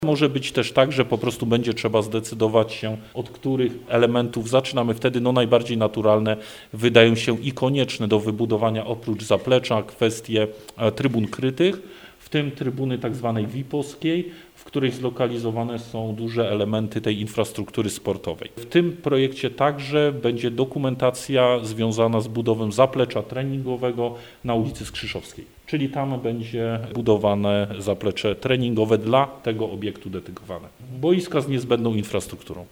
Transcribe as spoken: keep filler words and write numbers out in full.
Może być też tak, że po prostu będzie trzeba zdecydować się, od których elementów zaczynamy. Wtedy no, najbardziej naturalne wydają się i konieczne do wybudowania oprócz zaplecza kwestie trybun krytych, w tym trybuny tak zwanej V I P-owskiej, w której zlokalizowane są duże elementy tej infrastruktury sportowej. W tym projekcie także będzie dokumentacja związana z budową zaplecza treningowego na ulicy Skrzyszowskiej, czyli tam będzie budowane zaplecze treningowe dla tego obiektu dedykowane. Boiska z niezbędną infrastrukturą.